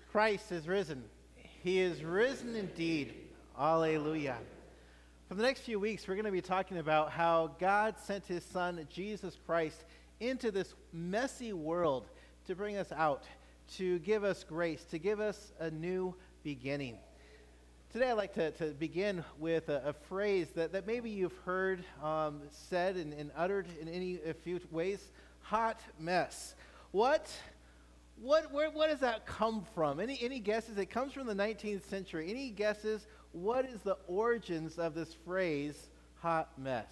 Christ is risen. He is risen indeed. Alleluia. For the next few weeks, we're going to be talking about how God sent his son, Jesus Christ, into this messy world to bring us out, to give us grace, to give us a new beginning. Today, I'd like to begin with a phrase that maybe you've heard said and uttered in a few ways: hot mess. Where does that come from? Any guesses? It comes from the 19th century. Any guesses? What is the origins of this phrase, hot mess?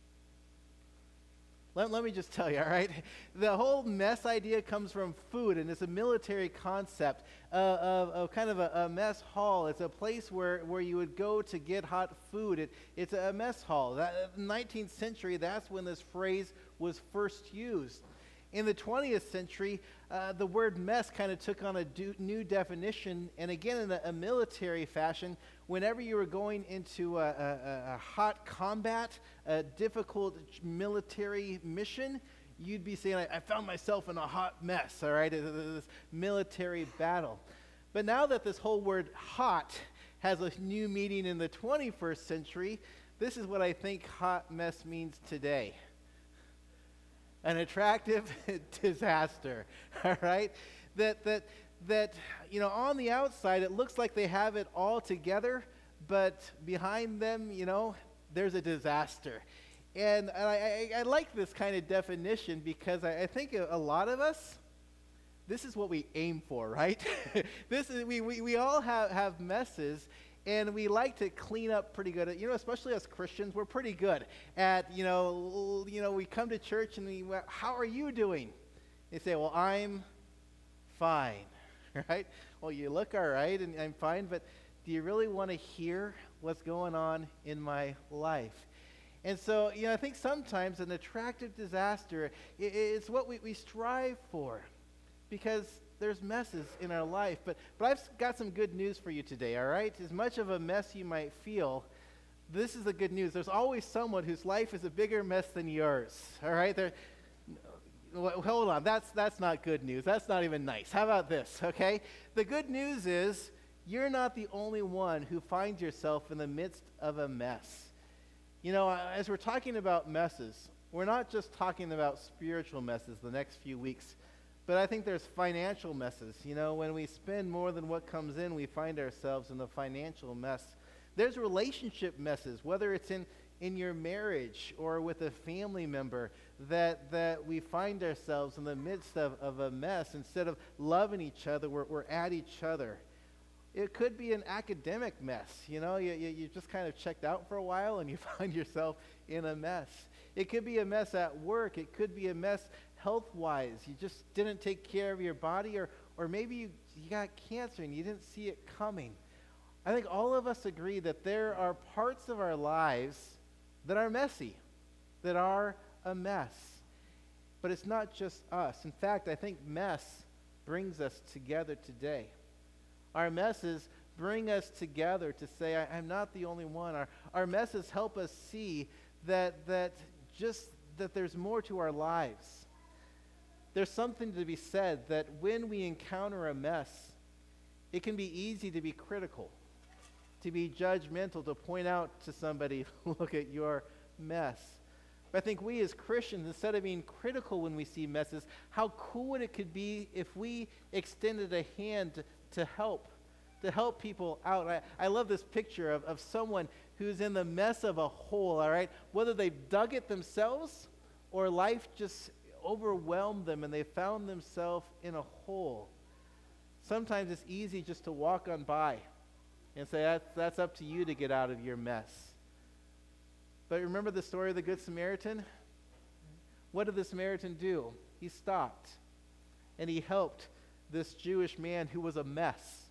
Let me just tell you, all right? The whole mess idea comes from food, and it's a military concept of kind of a mess hall. It's a place where you would go to get hot food. It's a mess hall. In the 19th century, that's when this phrase was first used. In the 20th century, the word mess kind of took on a new definition, and again in a military fashion. Whenever you were going into a hot combat, a difficult military mission, you'd be saying, I found myself in a hot mess, all right, this military battle. But now that this whole word hot has a new meaning in the 21st century, this is what I think hot mess means today. An attractive disaster, all right? That on the outside, it looks like they have it all together, but behind them, there's a disaster. And I like this kind of definition because I think a lot of us, this is what we aim for, right? We all have messes, and we like to clean up pretty good. Especially as Christians, we're pretty good at, we come to church and how are you doing? They say, well, I'm fine, right? Well, you look all right, and I'm fine, but do you really want to hear what's going on in my life? And so, I think sometimes an attractive disaster is what we strive for, because there's messes in our life. But I've got some good news for you today, all right? As much of a mess you might feel, this is the good news. There's always someone whose life is a bigger mess than yours, all right? Hold on, that's not good news. That's not even nice. How about this, okay? The good news is you're not the only one who finds yourself in the midst of a mess. As we're talking about messes, we're not just talking about spiritual messes the next few weeks, but I think there's financial messes. When we spend more than what comes in, we find ourselves in a financial mess. There's relationship messes, whether it's in your marriage or with a family member, that we find ourselves in the midst of a mess. Instead of loving each other, we're at each other. It could be an academic mess. You just kind of checked out for a while and you find yourself in a mess. It could be a mess at work. It could be a mess health-wise. You just didn't take care of your body, or maybe you got cancer and you didn't see it coming. I think all of us agree that there are parts of our lives that are messy, that are a mess. But it's not just us. In fact, I think mess brings us together today. Our messes bring us together to say, I'm not the only one. Our messes help us see that there's more to our lives. There's something to be said that when we encounter a mess, it can be easy to be critical, to be judgmental, to point out to somebody, look at your mess. But I think we as Christians, instead of being critical when we see messes, how cool it could be if we extended a hand to help people out. I love this picture of someone who's in the mess of a hole, all right? Whether they've dug it themselves or life just overwhelmed them and they found themselves in a hole. Sometimes it's easy just to walk on by and say, that's up to you to get out of your mess. But remember the story of the Good Samaritan? What did the Samaritan do? He stopped and he helped this Jewish man who was a mess.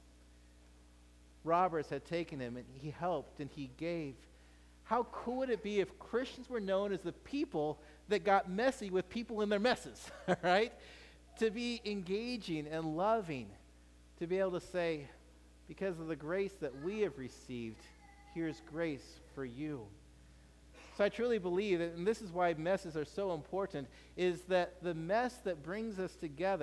Robbers had taken him and he helped and he gave. How cool would it be if Christians were known as the people that got messy with people in their messes, right? To be engaging and loving, to be able to say, because of the grace that we have received, here's grace for you. So I truly believe that, and this is why messes are so important, is that the mess that brings us together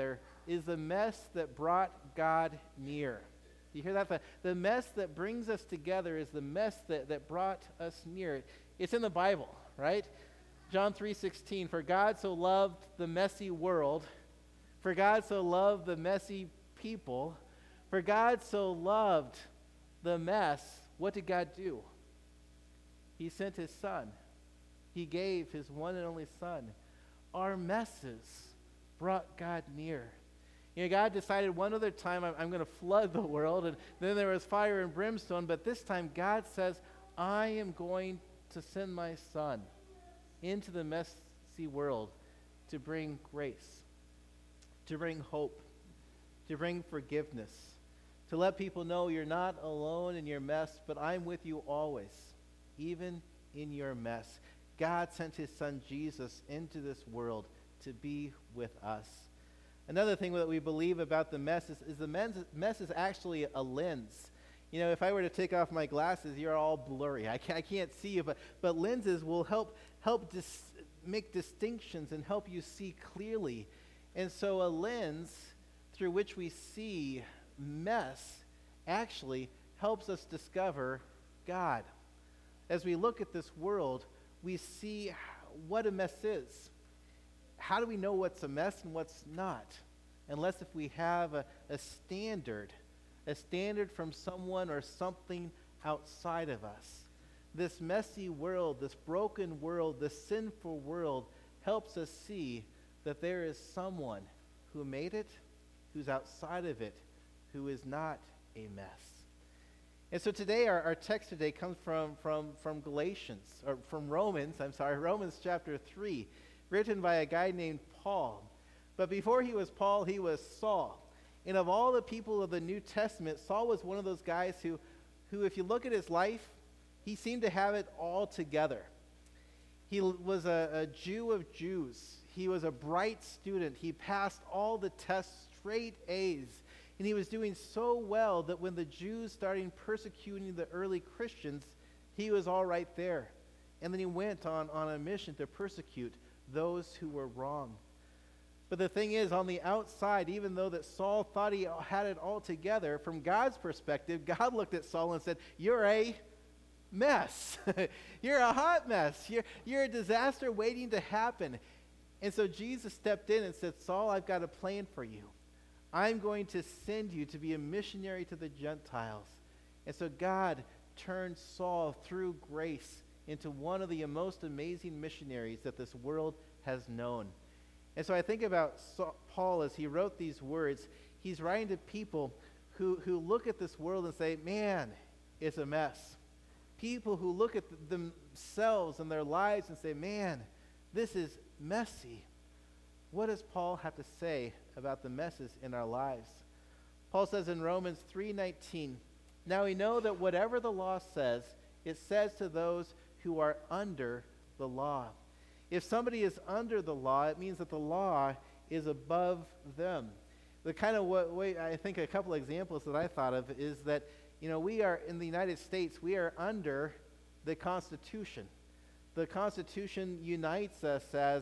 is the mess that brought God near. You hear that? The mess that brings us together is the mess that brought us near. It's in the Bible, right? John 3:16, for God so loved the messy world, for God so loved the messy people, for God so loved the mess, what did God do? He sent his son. He gave his one and only son. Our messes brought God near. You know, God decided one other time, I'm going to flood the world, and then there was fire and brimstone, but this time God says, I am going to send my son into the messy world to bring grace, to bring hope, to bring forgiveness, to let people know you're not alone in your mess, but I'm with you always, even in your mess. God sent his son Jesus into this world to be with us. Another thing that we believe about the mess is the mess is actually a lens. You know, if I were to take off my glasses, you're all blurry. I can't see you, but lenses will help make distinctions and help you see clearly. And so a lens through which we see mess actually helps us discover God. As we look at this world, we see what a mess is. How do we know what's a mess and what's not? Unless if we have a standard from someone or something outside of us. This messy world, this broken world, this sinful world helps us see that there is someone who made it, who's outside of it, who is not a mess. And so today, our text today comes from Romans chapter 3, written by a guy named Paul. But before he was Paul, he was Saul. And of all the people of the New Testament, Saul was one of those guys who if you look at his life, he seemed to have it all together. He was a Jew of Jews. He was a bright student. He passed all the tests, straight A's. And he was doing so well that when the Jews started persecuting the early Christians, he was all right there. And then he went on a mission to persecute those who were wrong. But the thing is, on the outside, even though that Saul thought he had it all together, from God's perspective, God looked at Saul and said, you're a mess. You're a hot mess. You're a disaster waiting to happen. And so Jesus stepped in and said, Saul, I've got a plan for you. I'm going to send you to be a missionary to the Gentiles. And so God turned Saul through grace into one of the most amazing missionaries that this world has known. And so I think about Paul as he wrote these words. He's writing to people who look at this world and say, man, it's a mess. People who look at themselves and their lives and say, man, this is messy. What does Paul have to say about the messes in our lives? Paul says in Romans 3:19, now we know that whatever the law says, it says to those who are under the law. If somebody is under the law, it means that the law is above them. The kind of way, I think a couple examples that I thought of is that, you know, we are in the United States, we are under the Constitution. The Constitution unites us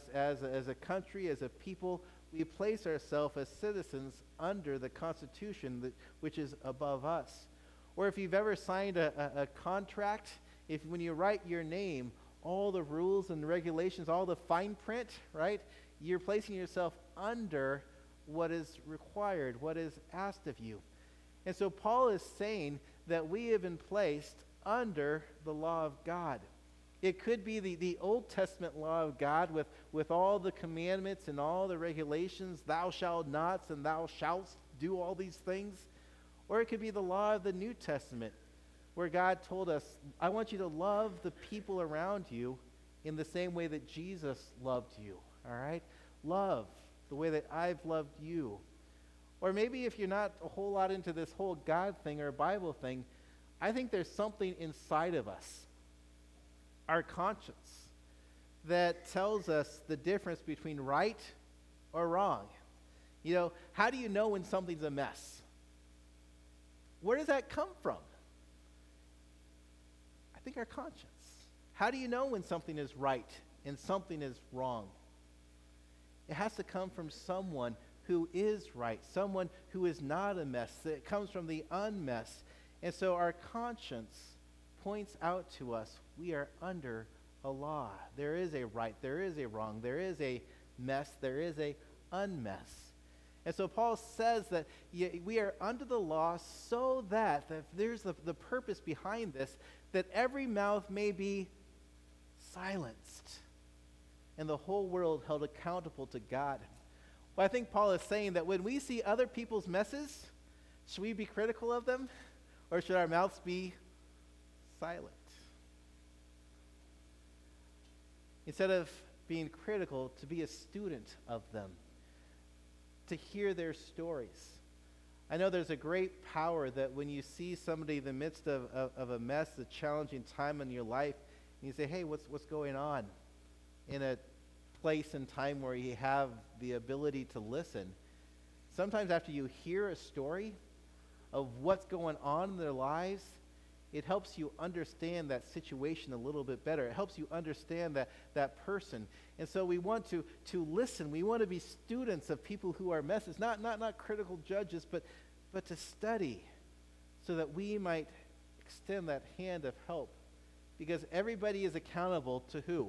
as a country, as a people. We place ourselves as citizens under the Constitution which is above us. Or if you've ever signed a contract, when you write your name, all the rules and regulations, all the fine print, right? You're placing yourself under what is required, what is asked of you. And so Paul is saying that we have been placed under the law of God. It could be the Old Testament law of God with all the commandments and all the regulations, thou shalt nots and thou shalt do all these things. Or it could be the law of the New Testament, where God told us, I want you to love the people around you in the same way that Jesus loved you, all right? Love the way that I've loved you. Or maybe if you're not a whole lot into this whole God thing or Bible thing, I think there's something inside of us, our conscience, that tells us the difference between right or wrong. You know, how do you know when something's a mess? Where does that come from? I think our conscience. How do you know when something is right and something is wrong? It has to come from someone who is right, someone who is not a mess, that comes from the unmess. And so our conscience points out to us we are under a law. There is a right, there is a wrong, there is a mess, there is a unmess. And so Paul says that we are under the law so that there's the purpose behind this, that every mouth may be silenced and the whole world held accountable to God. Well, I think Paul is saying that when we see other people's messes, should we be critical of them, or should our mouths be silent? Instead of being critical, to be a student of them, to hear their stories. I know there's a great power that when you see somebody in the midst of a mess, a challenging time in your life, and you say, hey, what's going on? In a place and time where you have the ability to listen. Sometimes after you hear a story of what's going on in their lives, it helps you understand that situation a little bit better. It helps you understand that person. And so we want to listen. We want to be students of people who are messes, not critical judges, but to study so that we might extend that hand of help. Because everybody is accountable to who?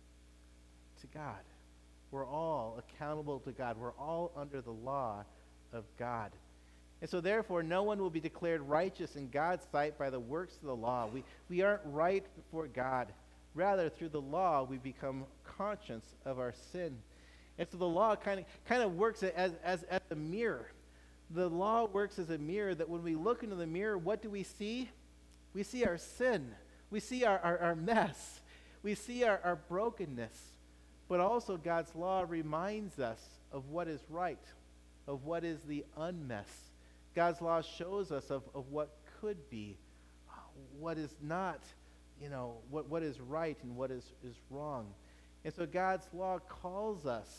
To God. We're all accountable to God. We're all under the law of God. And so therefore, no one will be declared righteous in God's sight by the works of the law. We aren't right before God. Rather, through the law, we become conscious of our sin. And so the law kind of works as a mirror. The law works as a mirror that when we look into the mirror, what do we see? We see our sin. We see our mess. We see our brokenness. But also God's law reminds us of what is right, of what is the unmess. God's law shows us of what could be, what is not, what is right and what is wrong. And so God's law calls us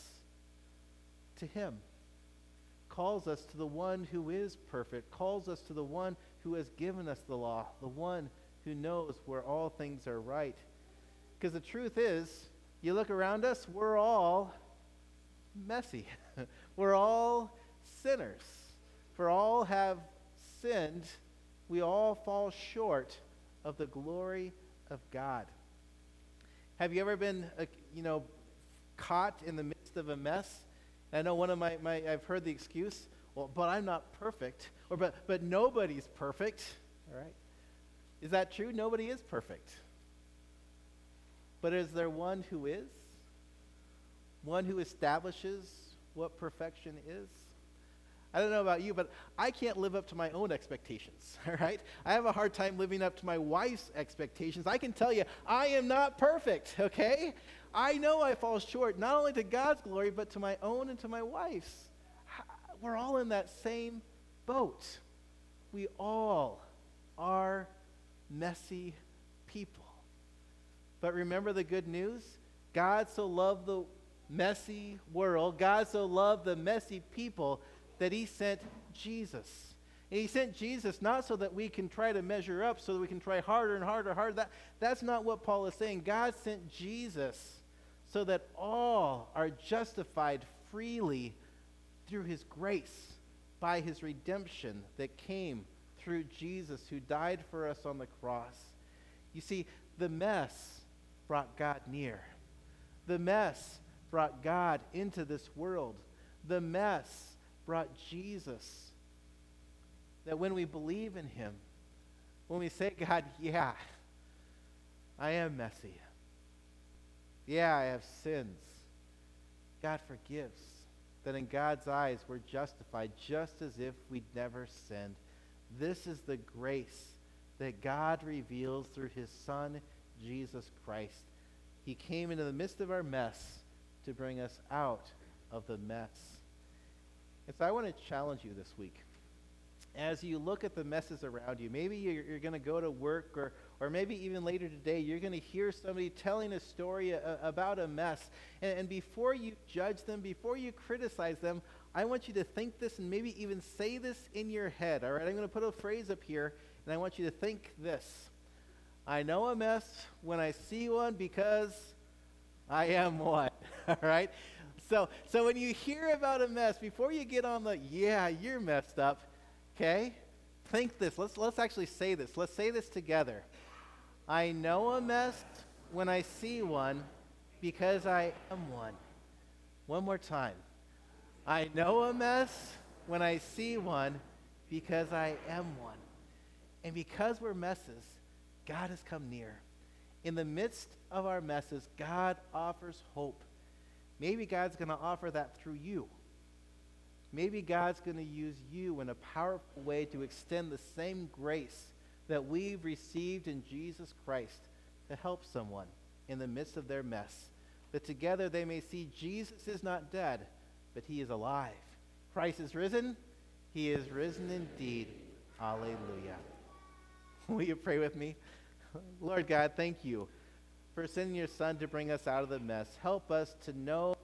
to him, calls us to the one who is perfect, calls us to the one who has given us the law, the one who knows where all things are right. Because the truth is, you look around us, we're all messy. We're all sinners. For all have sinned, we all fall short of the glory of God. Have you ever been, caught in the midst of a mess? I know one of my I've heard the excuse, well, but I'm not perfect, or but nobody's perfect. All right, is that true? Nobody is perfect. But is there one who is? One who establishes what perfection is? I don't know about you, but I can't live up to my own expectations, all right? I have a hard time living up to my wife's expectations. I can tell you, I am not perfect, okay? I know I fall short, not only to God's glory, but to my own and to my wife's. We're all in that same boat. We all are messy people. But remember the good news? God so loved the messy world, God so loved the messy people, that he sent Jesus. And he sent Jesus not so that we can try to measure up, so that we can try harder and harder. That's not what Paul is saying. God sent Jesus so that all are justified freely through his grace, by his redemption that came through Jesus, who died for us on the cross. You see, the mess brought God near. The mess brought God into this world. The mess brought Jesus. That when we believe in him, when we say, God, yeah, I am messy. Yeah, I have sins. God forgives. That in God's eyes we're justified just as if we'd never sinned. This is the grace that God reveals through his Son, Jesus Christ. He came into the midst of our mess to bring us out of the mess. And so I want to challenge you this week. As you look at the messes around you, maybe you're going to go to work, or maybe even later today, you're going to hear somebody telling a story about a mess. And before you judge them, before you criticize them, I want you to think this and maybe even say this in your head. All right, I'm going to put a phrase up here, and I want you to think this. I know a mess when I see one because I am one. All right? So when you hear about a mess, before you get on the, yeah, you're messed up, okay? Think this. Let's actually say this. Let's say this together. I know a mess when I see one because I am one. One more time. I know a mess when I see one because I am one. And because we're messes, God has come near. In the midst of our messes, God offers hope. Maybe God's going to offer that through you. Maybe God's going to use you in a powerful way to extend the same grace that we've received in Jesus Christ to help someone in the midst of their mess. That together they may see Jesus is not dead, but he is alive. Christ is risen. He is risen indeed. Alleluia. Will you pray with me? Lord God, thank you for sending your Son to bring us out of the mess. Help us to know